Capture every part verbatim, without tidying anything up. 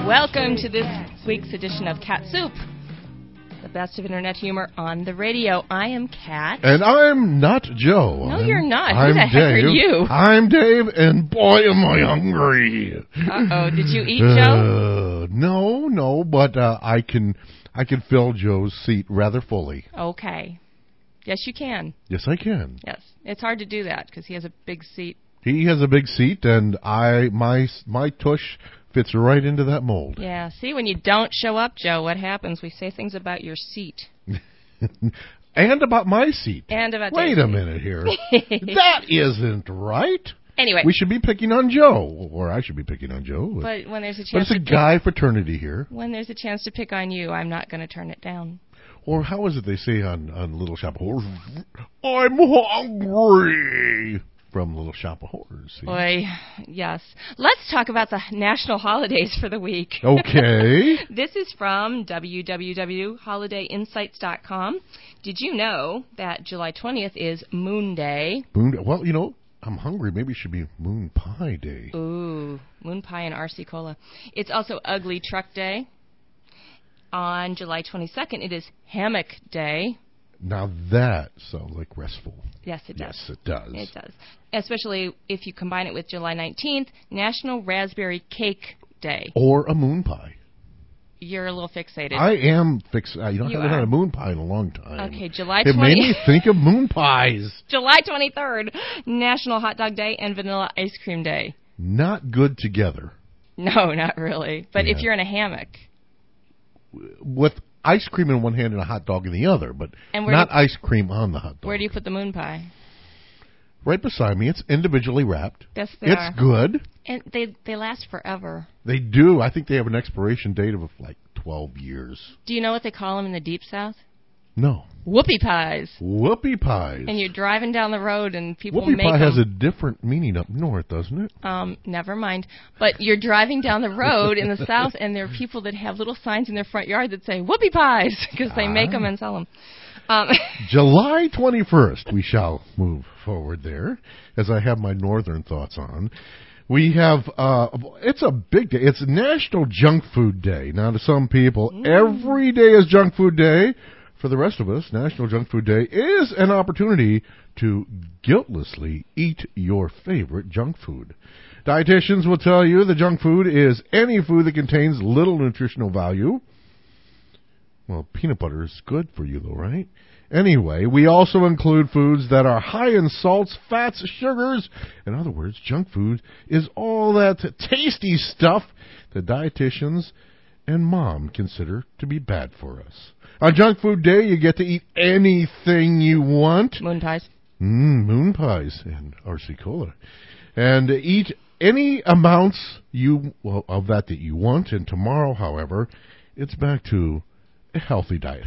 Welcome to this week's edition of Cat Soup, the best of internet humor on the radio. I am Cat. And I'm not Joe. No, I'm, you're not. I'm Who the heck Dave. are you? I'm Dave, and boy, am I hungry. Uh-oh. Did you eat, Joe? Uh, no, no, but uh, I can I can fill Joe's seat rather fully. Okay. Yes, you can. Yes, I can. Yes. It's hard to do that because he has a big seat. He has a big seat, and I my my tush fits right into that mold. Yeah. See, when you don't show up, Joe, what happens? We say things about your seat. And about my seat. And about Wait Dave's a seat. minute here. That isn't right. Anyway. We should be picking on Joe, or I should be picking on Joe. But when there's a chance But it's a to guy pick, fraternity here. When there's a chance to pick on you, I'm not going to turn it down. Or how is it they say on, on Little Shop of Horrors? I'm hungry. From Little Shop of Horrors. See? Boy, yes. Let's talk about the national holidays for the week. Okay. This is from w w w dot holiday insights dot com. Did you know that July twentieth is Moon Day? Moon. Well, you know, I'm hungry. Maybe it should be Moon Pie Day. Ooh, Moon Pie and R C Cola. It's also Ugly Truck Day. On July twenty-second, it is Hammock Day. Now that sounds like restful. Yes, it does. Yes, it does. It does. Especially if you combine it with July nineteenth, National Raspberry Cake Day. Or a moon pie. You're a little fixated. I am fixated. Uh, you know, I You haven't are. had a moon pie in a long time. Okay, July It twentieth. made me think of moon pies. July twenty-third, National Hot Dog Day and Vanilla Ice Cream Day. Not good together. No, not really. But Yeah. if you're in a hammock. With ice cream in one hand and a hot dog in the other, but And where not do you, ice cream on the hot dog. Where do you put the moon pie? Right beside me. It's individually wrapped. Yes, they it's are. good. And they they last forever. They do. I think they have an expiration date of like twelve years. Do you know what they call them in the Deep South? No. Whoopie pies. Whoopie pies. And you're driving down the road and people Whoopie make pie them. has a different meaning up north, doesn't it? Um, never mind. But you're driving down the road in the South, and there are people that have little signs in their front yard that say whoopie pies because they Ah. make them and sell them. Um, July twenty-first, we shall move forward there, as I have my northern thoughts on. We have, uh, it's a big day. It's National Junk Food Day. Now, to some people, Mm. every day is Junk Food Day. For the rest of us, National Junk Food Day is an opportunity to guiltlessly eat your favorite junk food. Dietitians will tell you that junk food is any food that contains little nutritional value. Well, peanut butter is good for you, though, right? Anyway, we also include foods that are high in salts, fats, sugars. In other words, junk food is all that tasty stuff that dietitians and mom consider to be bad for us. On Junk Food Day, you get to eat anything you want. moon pies. Mm, moon pies and R C Cola. And eat any amounts you well, of that that you want. And tomorrow, however, it's back to a healthy diet.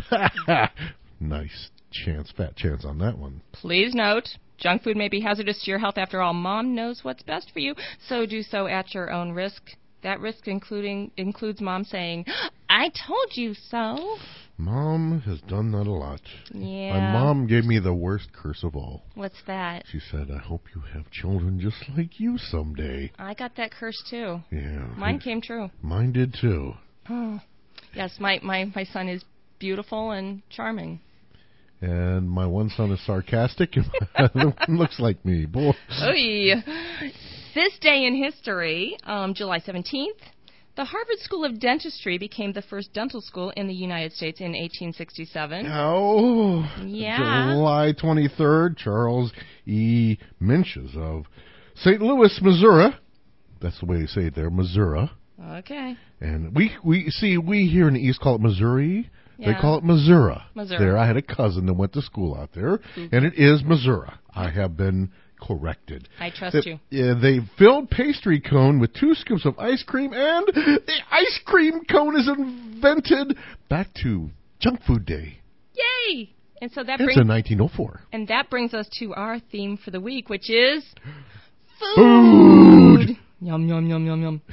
Nice chance, fat chance on that one. Please note, junk food may be hazardous to your health. After all, Mom knows what's best for you, so do so at your own risk. That risk including includes Mom saying, I told you so. Mom has done that a lot. Yeah. My mom gave me the worst curse of all. What's that? She said, I hope you have children just like you someday. I got that curse, too. Yeah. Mine came true. Mine did, too. Oh. Yes, my, my, my son is beautiful and charming. And my one son is sarcastic, and my other one looks like me. Boy. Oy. This day in history, um, July seventeenth, the Harvard School of Dentistry became the first dental school in the United States in eighteen sixty-seven. Oh. Yeah. July twenty-third, Charles E. Minches of Saint Louis, Missouri. That's the way they say it there, Missouri. Okay. And we we see we here in the East call it Missouri. Yeah. They call it Missouri. Missouri. There, I had a cousin that went to school out there, mm-hmm. and it is Missouri. I have been corrected. I trust they, you. Yeah, they filled pastry cone with two scoops of ice cream, and the ice cream cone is invented. Back to Junk Food Day. Yay! And so that It's brings in nineteen oh four. And that brings us to our theme for the week, which is food. Food. Yum yum yum yum yum.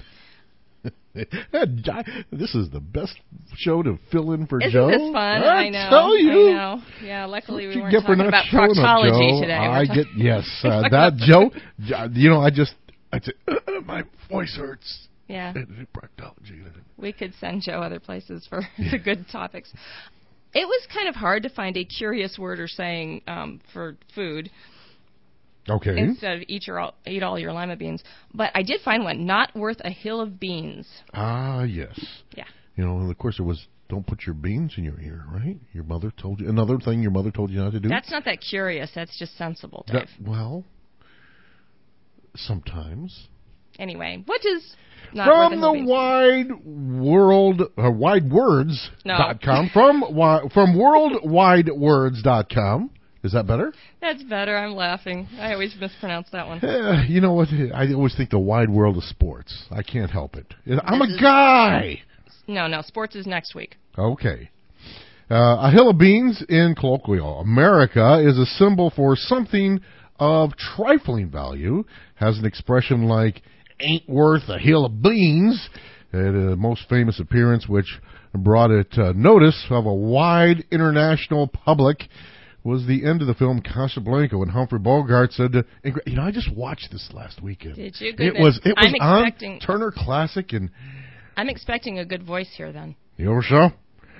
This is the best show to fill in for Isn't Joe. this fun? I I know. tell you. I know. Yeah, luckily we You weren't get for talking not about showing proctology up, Joe. today. We're I talk- get yes. Uh, that Joe. You know, I just I say uh, my voice hurts. Yeah. Proctology. We could send Joe other places for the good topics. It was kind of hard to find a curious word or saying um, for food. Okay. Instead of eat, your, eat all your lima beans. But I did find one, not worth a hill of beans. Ah, yes. Yeah. You know, and of course it was, don't put your beans in your ear, right? Your mother told you. Another thing your mother told you not to do? That's not that curious. That's just sensible, Dave. That, well, sometimes. Anyway, what is not from worth a the hill of wide world, uh, wide words dot com, no. from, wi- from world wide words dot com. Is that better? That's better. I'm laughing. I always mispronounce that one. Uh, you know what? I always think the wide world of sports. I can't help it. I'm This a is- guy. No, no. Sports is next week. Okay. Uh, a hill of beans in colloquial America is a symbol for something of trifling value. Has an expression like "ain't worth a hill of beans." And, uh, most famous appearance, which brought it uh, notice of a wide international public, was the end of the film Casablanca when Humphrey Bogart said, uh, you know, I just watched this last weekend. Did you? It Goodness. was it was I'm on expecting- Turner Classic, and I'm expecting a good voice here then. you ever so?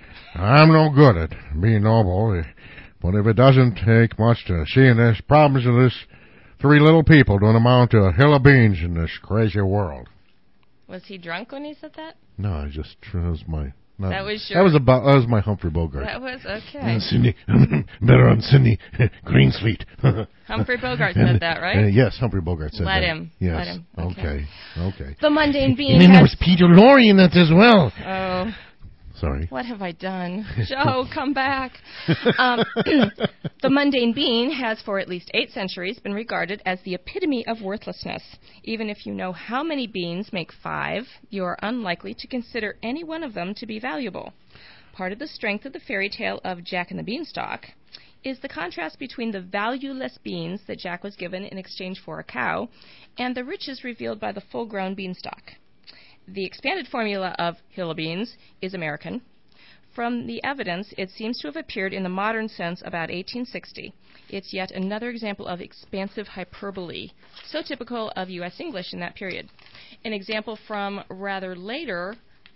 I'm no good at being noble, but if it doesn't take much to see in this problems of this three little people don't amount to a hill of beans in this crazy world. Was he drunk when he said that? No, I just that was my. Not, That was your- that was about that was my Humphrey Bogart. That was okay. Uh, Cindy, better on Cindy Greensleet. Humphrey Bogart said that, right? Uh, yes, Humphrey Bogart said Let that. him. Yes. Let him. Okay. Okay. Okay. The mundane being And then there has... was Peter Lorre in that as well. Oh, Sorry. what have I done? Joe, come back. Um, the mundane being has for at least eight centuries been regarded as the epitome of worthlessness. Even if you know how many beans make five, you are unlikely to consider any one of them to be valuable. Part of the strength of the fairy tale of Jack and the Beanstalk is the contrast between the valueless beans that Jack was given in exchange for a cow and the riches revealed by the full-grown beanstalk. The expanded formula of hill of beans is American. From the evidence, it seems to have appeared in the modern sense about eighteen sixty. It's yet another example of expansive hyperbole, so typical of U S English in that period. An example from rather later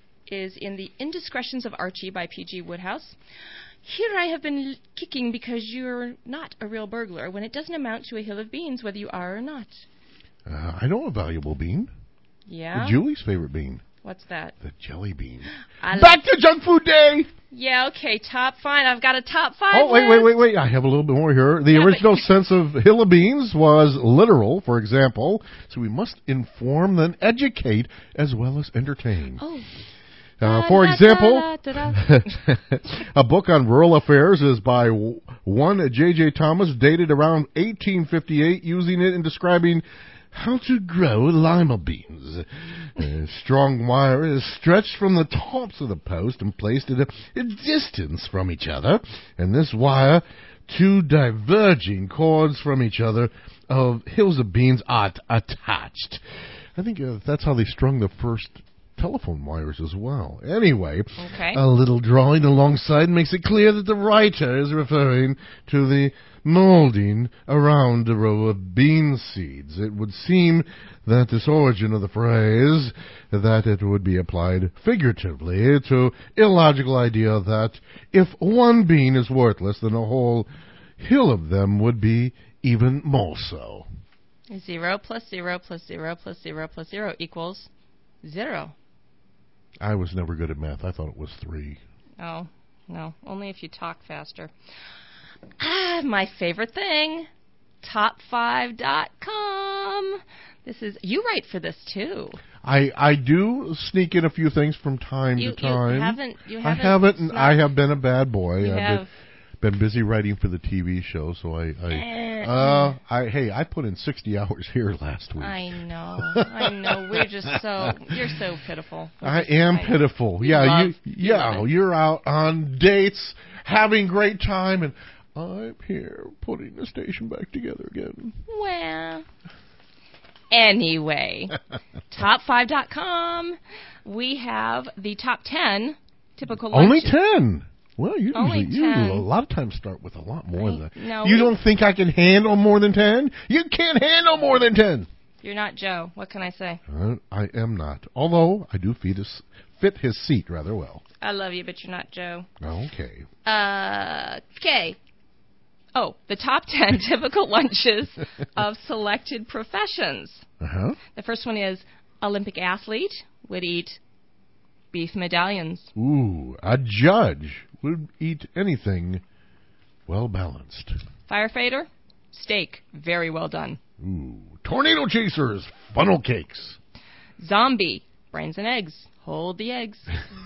is in The Indiscretions of Archie by P G Wodehouse. Here I have been l- kicking because you're not a real burglar, when it doesn't amount to a hill of beans whether you are or not. Uh, I know a valuable bean. Yeah? Julie's favorite bean. What's that? The jelly bean. I Back to junk food day. Yeah, okay, top five. I've got a top five. Oh, wait, wait, list. wait, wait. I have a little bit more here. The Yeah, but- original sense of hill of beans was literal, for example. So we must inform, then educate, as well as entertain. Oh. Uh, for Da, da, example, da, da, da. a book on rural affairs is by w- one J J Thomas, dated around eighteen fifty-eight, using it in describing how to grow lima beans. A strong wire is stretched from the tops of the post and placed at a, a distance from each other, and this wire, two diverging cords from each other of hills of beans are t- attached. I think uh, that's how they strung the first telephone wires as well. Anyway, Okay. a little drawing alongside makes it clear that the writer is referring to the molding around a row of bean seeds. It would seem that this origin of the phrase, that it would be applied figuratively to illogical idea that if one bean is worthless, then a whole hill of them would be even more so. Zero plus zero plus zero plus zero plus zero equals zero. I was never good at math. I thought it was three. Oh, no. Only if you talk faster. Ah, my favorite thing. top five dot com. This is... You write for this, too. I I do sneak in a few things from time You, to time. you haven't... You I haven't haven't, and snuck- I have been a bad boy. You I've have... been, been busy writing for the T V show, so I, I, Eh, uh, I, hey, I put in sixty hours here last week. I know. I know. We're just so... You're so pitiful. We're I just- am I- pitiful. You Yeah, love- you, you yeah, love it. you're out on dates, having great time, and I'm here putting the station back together again. Well... Anyway, top five dot com, we have the top ten typical lunch. Only ten. Well, you Only usually, you ten. a lot of times start with a lot more Right. than that. No, you we- don't think I can handle more than ten? You can't handle more than ten. You're not Joe. What can I say? Uh, I am not. Although, I do fit his, fit his seat rather well. I love you, but you're not Joe. Okay. Uh, okay. Oh, the top ten typical lunches of selected professions. Uh-huh. The first one is Olympic athlete would eat beef medallions. Ooh, a judge would eat anything well-balanced. Firefighter, steak, very well done. Ooh, tornado chasers, funnel cakes. Zombie, brains and eggs. Hold the eggs.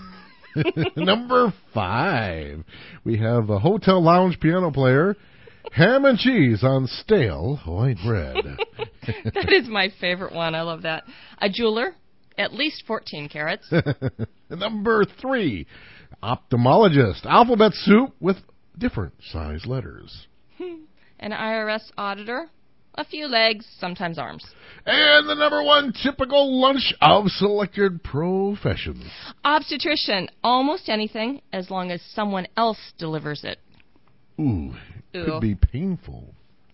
Number five, we have a hotel lounge piano player, ham and cheese on stale white bread. That is my favorite one. I love that. A jeweler, at least fourteen carats. Number three, ophthalmologist, alphabet soup with different size letters. An I R S auditor, a few legs, sometimes arms. And the number one typical lunch of selected professions. Obstetrician, almost anything as long as someone else delivers it. Ooh, Ooh. could be painful.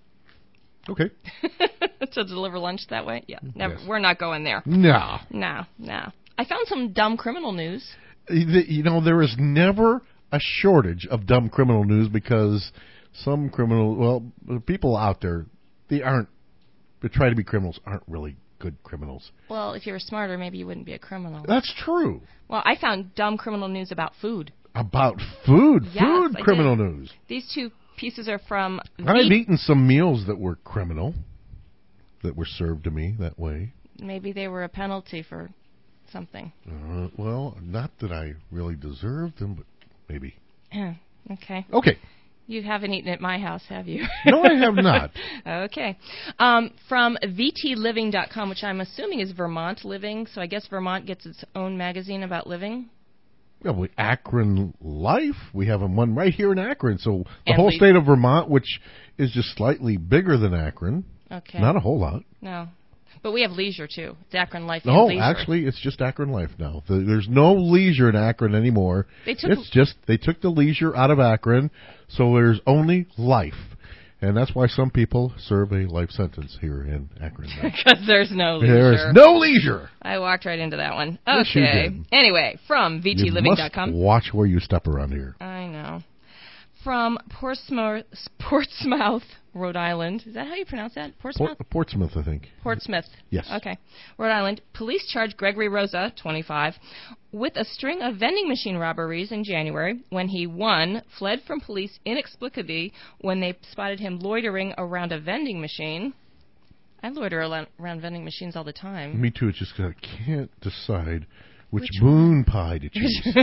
Okay. To deliver lunch that way? Yeah, never. Yes. We're not going there. No. No, no. I found some dumb criminal news. You know, there is never a shortage of dumb criminal news because some criminal, well, people out there, they aren't, they try to be criminals, aren't really good criminals. Well, if you were smarter, maybe you wouldn't be a criminal. That's true. Well, I found dumb criminal news about food. About food, Yes, food I criminal did. news. These two pieces are from I've the... eaten some meals that were criminal, that were served to me that way. Maybe they were a penalty for something. Uh, well, not that I really deserved them, but maybe. Okay. Okay. You haven't eaten at my house, have you? No, I have not. Okay. Um, from V T living dot com, which I'm assuming is Vermont Living, so I guess Vermont gets its own magazine about living. Well, we, Akron Life, we have one right here in Akron. So the And whole we- state of Vermont, which is just slightly bigger than Akron, Okay. not a whole lot. No. But we have leisure, too. It's Akron Life and No, Leisure. actually, it's just Akron Life now. The, there's no leisure in Akron anymore. They took- It's just, they took the leisure out of Akron, so there's only life. And that's why some people serve a life sentence here in Akron now. Because there's no leisure. There's no leisure. I walked right into that one. Yes, you Okay. did. Anyway, from V T You living must dot com. watch where you step around here. I know. From Portsmouth, Portsmouth, Rhode Island. Is that how you pronounce that? Portsmouth? Port, Portsmouth, I think. Portsmouth. Yes. Okay. Rhode Island. Police charged Gregory Rosa, twenty-five, with a string of vending machine robberies in January when he, one, fled from police inexplicably when they spotted him loitering around a vending machine. I loiter around, around vending machines all the time. Me too. It's just 'cause I can't decide which, Which moon pie to choose.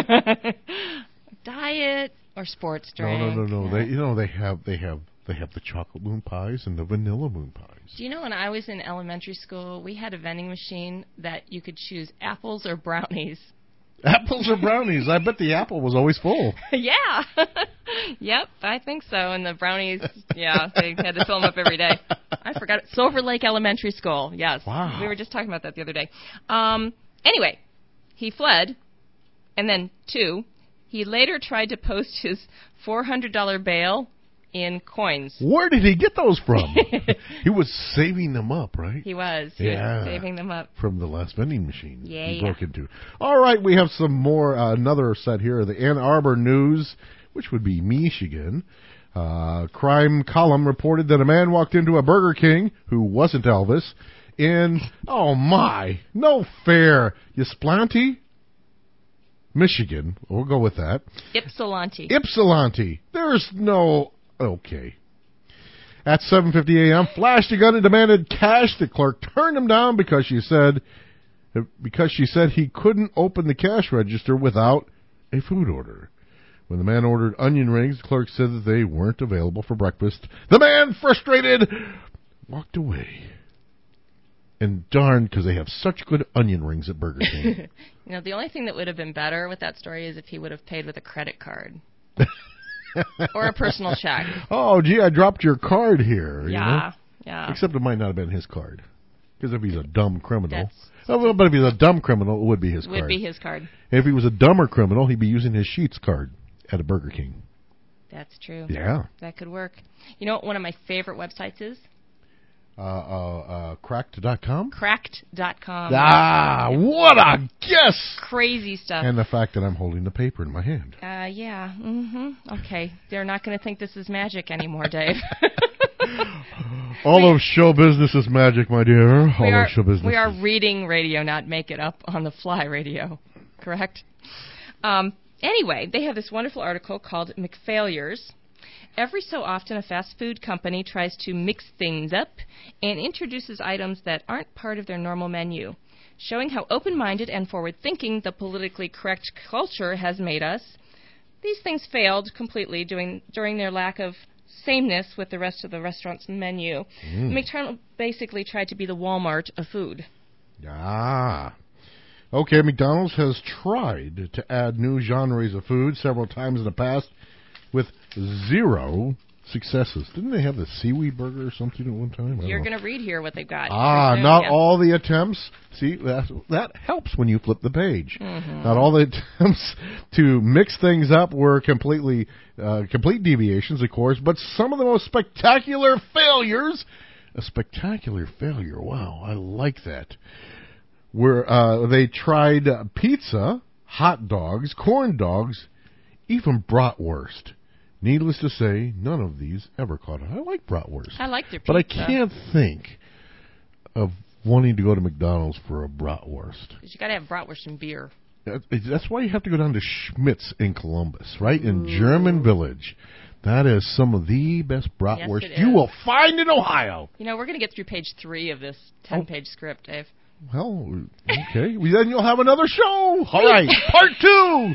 Diet or sports no, drink. no, no, no. Yeah. They, you know, they have, they have, they have the chocolate moon pies and the vanilla moon pies. Do you know when I was in elementary school, we had a vending machine that you could choose apples or brownies. Apples or brownies? I bet the apple was always full. Yeah. Yep, I think so. And the brownies, yeah, they had to fill them up every day. I forgot it. Silver Lake Elementary School, yes. Wow. We were just talking about that the other day. Um, anyway, he fled, and then, two, he later tried to post his four hundred dollars bail in coins. Where did he get those from? He was saving them up, right? He was. He Yeah. was saving them up. From the last vending machine Yeah, he yeah. broke into. All right, we have some more, uh, another set here, the Ann Arbor News, which would be Michigan. Uh, crime column reported that a man walked into a Burger King who wasn't Elvis in, oh my, no fair, Ypsilanti, Michigan. We'll go with that. Ypsilanti. Ypsilanti. There's no, okay. At seven fifty a.m., flashed a gun and demanded cash. The clerk turned him down because she said because she said he couldn't open the cash register without a food order. When the man ordered onion rings, the clerk said that they weren't available for breakfast. The man, frustrated, walked away. And darn, because they have such good onion rings at Burger King. You know, the only thing that would have been better with that story is if he would have paid with a credit card. Or a personal check. Oh, gee, I dropped your card here. You know? Yeah, yeah. Except it might not have been his card. Because if he's a dumb criminal. That's- Oh, well, but if he's a dumb criminal, it would be his Would card. be his card. If he was a dumber criminal, he'd be using his Sheets card at a Burger King. That's true. Yeah. That could work. You know what one of my favorite websites is? uh, uh, cracked dot com? Cracked dot com. Ah, what a guess! Crazy stuff. And the fact that I'm holding the paper in my hand. Uh, yeah. Mm-hmm. Okay. They're not going to think this is magic anymore, Dave. All we, of show business is magic, my dear. All we are, of show business. We are reading radio, not make it up on the fly radio. Correct? Um, anyway, they have this wonderful article called McFailures. Every so often, a fast food company tries to mix things up and introduces items that aren't part of their normal menu, showing how open-minded and forward-thinking the politically correct culture has made us. These things failed completely during, during their lack of sameness with the rest of the restaurant's menu. Mm. McDonald's basically tried to be the Walmart of food. Ah. Okay, McDonald's has tried to add new genres of food several times in the past with zero successes. Didn't they have the seaweed burger or something at one time? You're going to read here what they've got. Ah, not yeah. all the attempts. See, that, that helps when you flip the page. Mm-hmm. Not all the attempts to mix things up were completely uh, complete deviations, of course, but some of the most spectacular failures. A spectacular failure. Wow, I like that. Where uh, they tried pizza, hot dogs, corn dogs, even bratwurst. Needless to say, none of these ever caught on. I like bratwurst. I like their pizza. But I can't think of wanting to go to McDonald's for a bratwurst. You got to have bratwurst and beer. That's why you have to go down to Schmitz in Columbus, right? In Ooh. German Village. That is some of the best bratwurst yes, you will find in Ohio. You know, we're going to get through page three of this ten-page oh. script, Dave. Well, okay. well, then you'll have another show. All right, part two.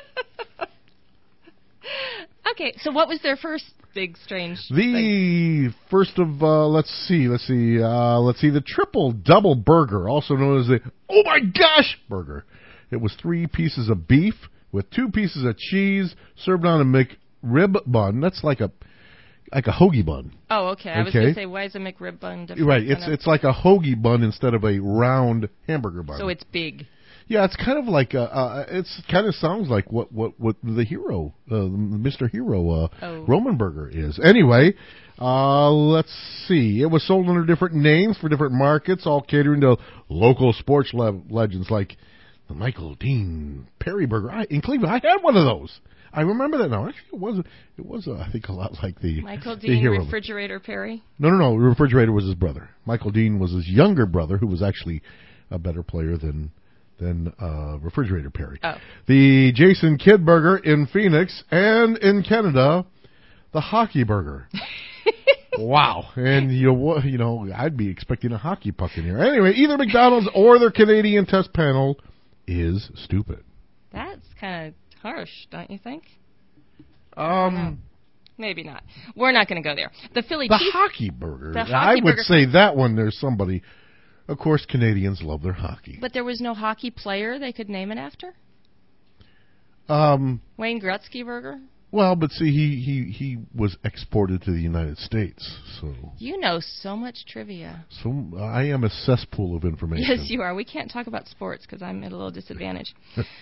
Okay, so what was their first big strange The thing? first of, uh, let's see, let's see, uh, let's see, the triple double burger, also known as the oh my gosh burger. It was three pieces of beef with two pieces of cheese served on a McRib bun. That's like a like a hoagie bun. Oh, okay. I was okay. going to say, why is a McRib bun different? Right, it's it's like a hoagie bun instead of a round hamburger bun. So it's big. Yeah, it's kind of like a, uh, it's kind of sounds like what what, what the hero, uh, Mister Hero, uh, oh. Roman burger is. Anyway, uh, let's see. It was sold under different names for different markets, all catering to local sports le- legends like the Michael Dean Perry burger. I, in Cleveland, I had one of those. I remember that now. Actually, it was it was uh, I think a lot like the Michael the Dean hero. Refrigerator Perry. No, no, no. Refrigerator was his brother. Michael Dean was his younger brother, who was actually a better player than. than uh, Refrigerator Perry. Oh. The Jason Kidd burger in Phoenix, and in Canada, the hockey burger. Wow. And, you know, you know, I'd be expecting a hockey puck in here. Anyway, either McDonald's or their Canadian test panel is stupid. That's kind of harsh, don't you think? Um... Maybe not. We're not going to go there. The Philly The cheese- hockey burger. The hockey I would burger. say that one, there's somebody... Of course, Canadians love their hockey. But there was no hockey player they could name it after? Um, Wayne Gretzky burger? Well, but see, he, he, he was exported to the United States, so... You know so much trivia. So I am a cesspool of information. Yes, you are. We can't talk about sports because I'm at a little disadvantage.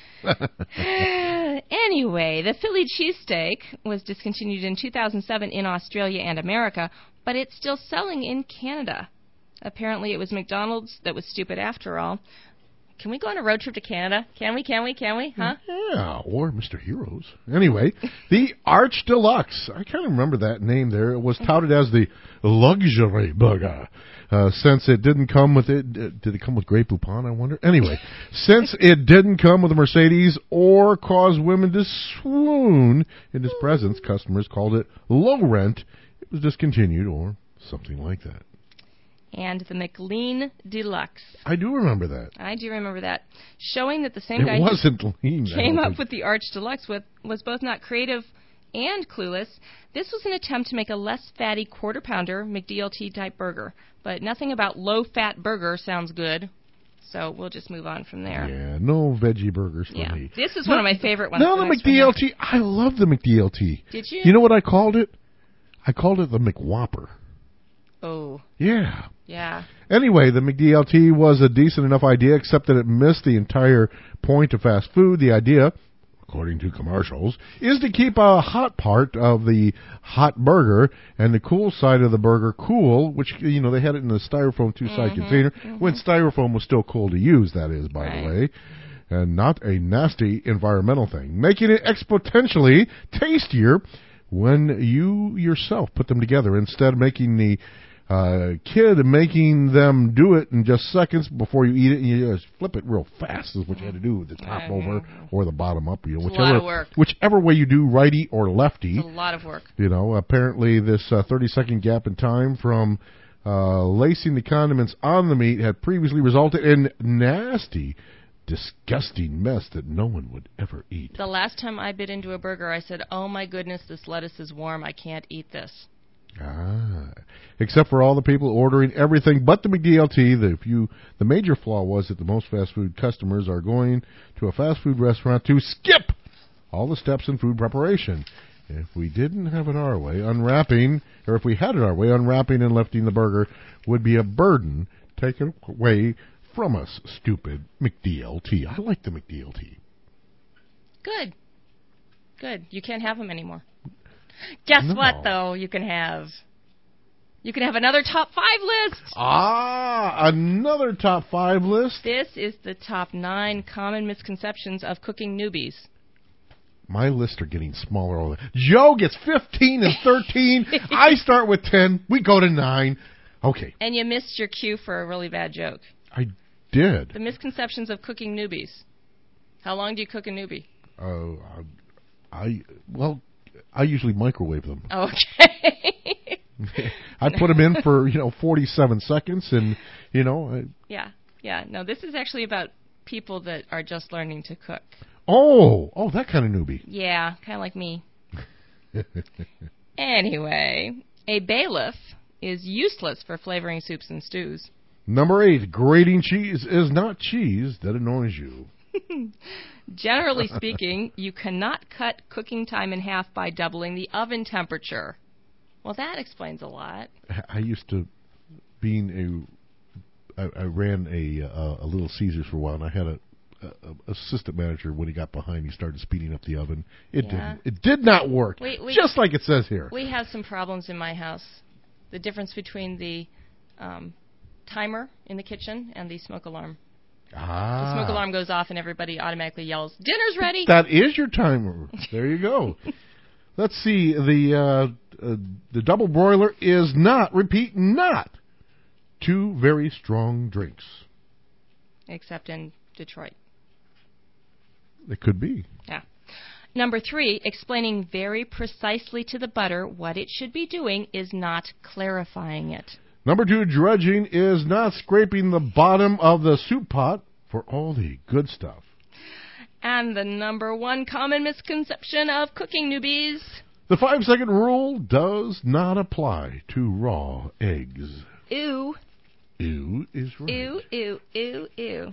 Anyway, the Philly cheesesteak was discontinued in two thousand seven in Australia and America, but it's still selling in Canada. Apparently it was McDonald's that was stupid after all. Can we go on a road trip to Canada? Can we, can we, can we? Huh? Yeah, or Mister Heroes. Anyway, the Arch Deluxe. I kind of remember that name there. It was touted as the luxury burger. Uh, since it didn't come with it, did it come with Grey Poupon, I wonder? Anyway, since it didn't come with a Mercedes or cause women to swoon in its presence, customers called it low rent. It was discontinued or something like that. And the McLean Deluxe. I do remember that. I do remember that. Showing that the same it guy wasn't who lean, came up with the Arch Deluxe with, was both not creative and clueless. This was an attempt to make a less fatty quarter pounder McDLT type burger. But nothing about low fat burger sounds good. So we'll just move on from there. Yeah, no veggie burgers for yeah. me. This is no, one of my favorite ones. No, the, the McDLT. I love the McDLT. Did you? You know what I called it? I called it the McWhopper. Oh. Yeah. Yeah. Anyway, the McDLT was a decent enough idea, except that it missed the entire point of fast food. The idea, of according to commercials, is to keep a hot part of the hot burger and the cool side of the burger cool, which, you know, they had it in the styrofoam two-side mm-hmm, container, mm-hmm. when styrofoam was still cool to use, that is, by right. the way, and not a nasty environmental thing, making it exponentially tastier when you yourself put them together, instead of making the uh, kid making them do it in just seconds before you eat it, and you just flip it real fast is what you had to do with the top mm-hmm. over or the bottom up. You know, it's whichever, a lot of work. Whichever way you do, righty or lefty. It's a lot of work. You know, apparently this uh, thirty-second gap in time from uh, lacing the condiments on the meat had previously resulted in nasty, disgusting mess that no one would ever eat. The last time I bit into a burger, I said, oh my goodness, this lettuce is warm. I can't eat this. Ah, except for all the people ordering everything but the McDLT. The few, the major flaw was that the most fast food customers are going to a fast food restaurant to skip all the steps in food preparation. If we didn't have it our way, unwrapping, or if we had it our way, unwrapping and lifting the burger would be a burden taken away from us. Stupid McDLT. I like the McDLT. Good. Good. You can't have them anymore. Guess no. what, though, you can have? You can have another top five list. Ah, another top five list. This is the top nine common misconceptions of cooking newbies. My lists are getting smaller all the time. Joe gets fifteen and thirteen. I start with ten. We go to nine. Okay. And you missed your cue for a really bad joke. I did. The misconceptions of cooking newbies. How long do you cook a newbie? Uh, I, well... I usually microwave them. Okay. I put them in for, you know, forty-seven seconds, and, you know. I, yeah, yeah. No, this is actually about people that are just learning to cook. Oh, oh, that kind of newbie. Yeah, kind of like me. Anyway, a bailiff is useless for flavoring soups and stews. Number eight, grating cheese is not cheese that annoys you. Generally speaking, you cannot cut cooking time in half by doubling the oven temperature. Well, that explains a lot. I used to, being a, I, I ran a a, a Little Caesars for a while, and I had a, a, a assistant manager. When he got behind, he started speeding up the oven. It yeah. didn't. It did not work. We, we, just like it says here. We have some problems in my house. The difference between the um, timer in the kitchen and the smoke alarm. Ah. The smoke alarm goes off and everybody automatically yells, "Dinner's ready!" That is your timer. There you go. Let's see. The uh, uh, the double broiler is not, repeat, not, two very strong drinks. Except in Detroit. It could be. Yeah. Number three, explaining very precisely to the butter what it should be doing is not clarifying it. Number two, dredging is not scraping the bottom of the soup pot for all the good stuff. And the number one common misconception of cooking newbies. The five-second rule does not apply to raw eggs. Ew. Ew is right. Ew, ew, ew, ew.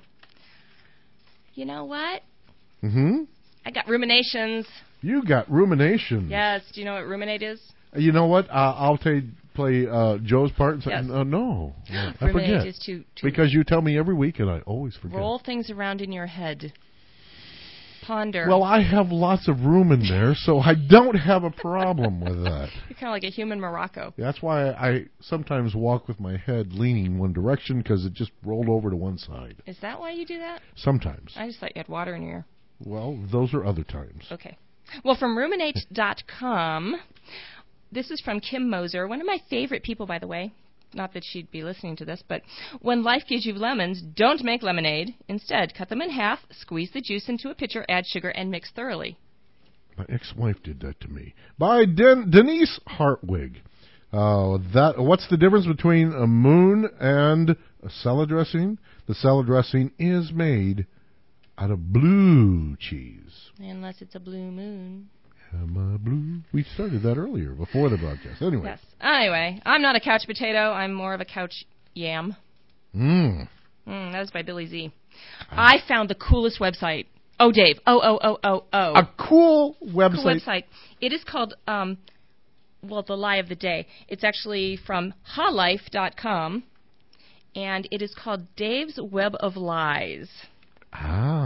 You know what? Mm-hmm. I got ruminations. You got ruminations. Yes. Do you know what ruminate is? You know what? Uh, I'll take... play uh, Joe's part and say, yes. uh, no, no I Ruminate forget. Is to, to because you tell me every week and I always forget. Roll things around in your head. Ponder. Well, I have lots of room in there, so I don't have a problem with that. You're kind of like a human Morocco. That's why I sometimes walk with my head leaning one direction, because it just rolled over to one side. Is that why you do that? Sometimes. I just thought you had water in your ear. Well, those are other times. Okay. Well, from ruminate dot com... This is from Kim Moser, one of my favorite people, by the way. Not that she'd be listening to this, but when life gives you lemons, don't make lemonade. Instead, cut them in half, squeeze the juice into a pitcher, add sugar, and mix thoroughly. My ex-wife did that to me. By Den- Denise Hartwig. Uh, that what's the difference between a moon and a salad dressing? The salad dressing is made out of blue cheese. Unless it's a blue moon. I'm a blue. We started that earlier, before the broadcast. Anyway. Yes. Anyway, I'm not a couch potato. I'm more of a couch yam. Mmm. Mm, that was by Billy Z. I found the coolest website. Oh, Dave. Oh, oh, oh, oh, oh. A cool website. Cool website. It is called, um, well, The Lie of the Day. It's actually from ha life dot com, and it is called Dave's Web of Lies. Ah.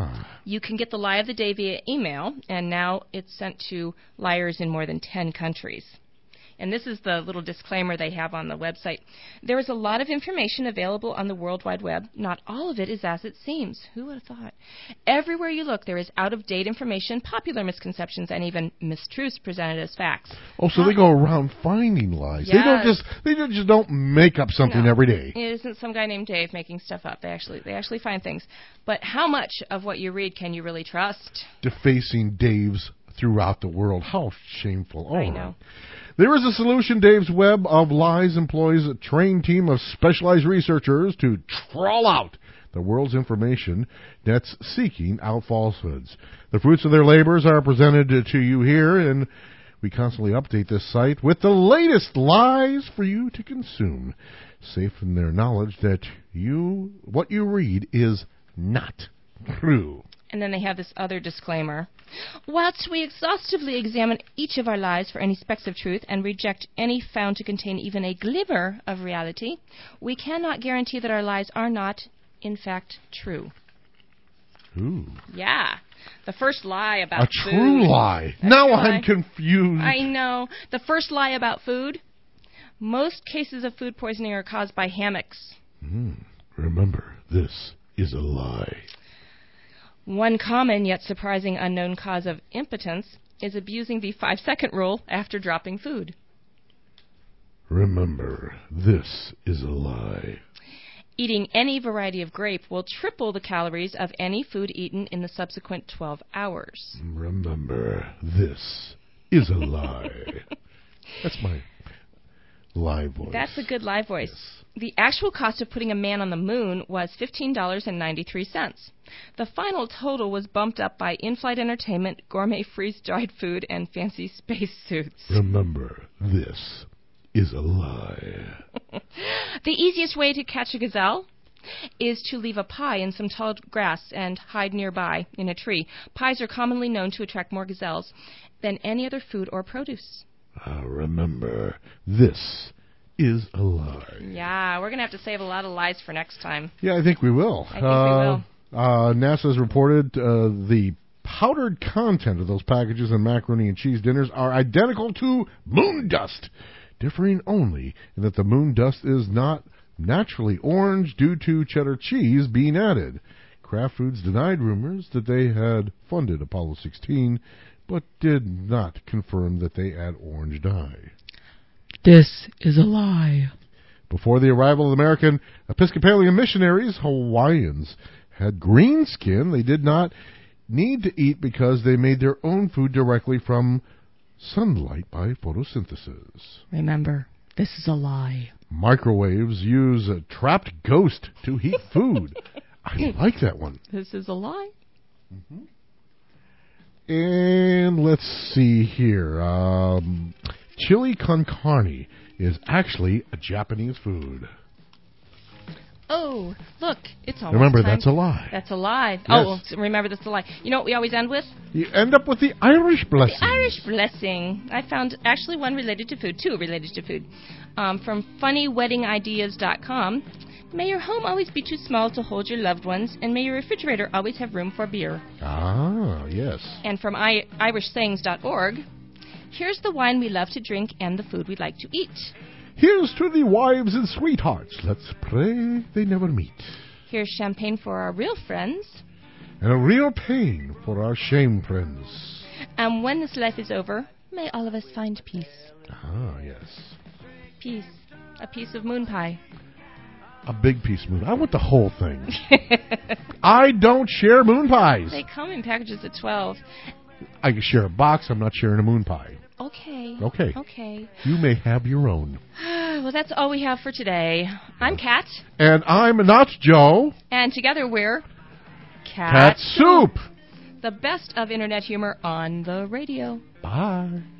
You can get the lie of the day via email, and now it's sent to liars in more than ten countries. And this is the little disclaimer they have on the website. There is a lot of information available on the World Wide Web. Not all of it is as it seems. Who would have thought? Everywhere you look, there is out-of-date information, popular misconceptions, and even mistruths presented as facts. Oh, so How? they go around finding lies. Yes. They don't just they don't just don't make up something No. every day. It isn't some guy named Dave making stuff up. They actually they actually find things. But how much of what you read can you really trust? Defacing Daves throughout the world. How shameful. All I right. know. There is a solution. Dave's Web of Lies employs a trained team of specialized researchers to trawl out the world's information that's seeking out falsehoods. The fruits of their labors are presented to you here, and we constantly update this site with the latest lies for you to consume, safe in their knowledge that you what you read is not true. And then they have this other disclaimer. Whilst we exhaustively examine each of our lies for any specks of truth and reject any found to contain even a glimmer of reality, we cannot guarantee that our lies are not, in fact, true. Ooh. Yeah. The first lie about A food. true lie. A Now true I'm lie. confused. I know. The first lie about food. Most cases of food poisoning are caused by hammocks. Mm. Remember, this is a lie. One common yet surprising unknown cause of impotence is abusing the five-second rule after dropping food. Remember, this is a lie. Eating any variety of grape will triple the calories of any food eaten in the subsequent twelve hours. Remember, this is a lie. That's my live voice. That's a good live voice. Yes. The actual cost of putting a man on the moon was fifteen dollars and ninety-three cents. The final total was bumped up by in-flight entertainment, gourmet freeze-dried food, and fancy spacesuits. Remember, this is a lie. The easiest way to catch a gazelle is to leave a pie in some tall grass and hide nearby in a tree. Pies are commonly known to attract more gazelles than any other food or produce. Uh, remember, this is a lie. Yeah, we're going to have to save a lot of lies for next time. Yeah, I think we will. I think uh, we will. Uh, NASA's reported uh, the powdered content of those packages and macaroni and cheese dinners are identical to moon dust, differing only in that the moon dust is not naturally orange due to cheddar cheese being added. Kraft Foods denied rumors that they had funded Apollo sixteen, but did not confirm that they add orange dye. This is a lie. Before the arrival of American Episcopalian missionaries, Hawaiians had green skin they did not need to eat because they made their own food directly from sunlight by photosynthesis. Remember, this is a lie. Microwaves use a trapped ghost to heat food. I like that one. This is a lie. Mm-hmm. And let's see here. Um, chili con carne is actually a Japanese food. Oh, look, it's almost Remember, time. that's a lie. That's a lie. Yes. Oh, well, remember, that's a lie. You know what we always end with? You end up with the Irish blessing. The Irish blessing. I found actually one related to food, two related to food. Um, from funny wedding ideas dot com. May your home always be too small to hold your loved ones, and may your refrigerator always have room for beer. Ah, yes. And from I- irish sayings dot org. Here's the wine we love to drink and the food we like to eat. Here's to the wives and sweethearts. Let's pray they never meet. Here's champagne for our real friends. And a real pain for our shame friends. And when this life is over, may all of us find peace. Ah, yes. Peace. A piece of moon pie. A big piece of moon. I want the whole thing. I don't share moon pies. They come in packages of twelve. I can share a box. I'm not sharing a moon pie. Okay. Okay. Okay. You may have your own. Well, that's all we have for today. I'm Kat. And I'm not Joe. And together we're Cat Soup. The best of internet humor on the radio. Bye.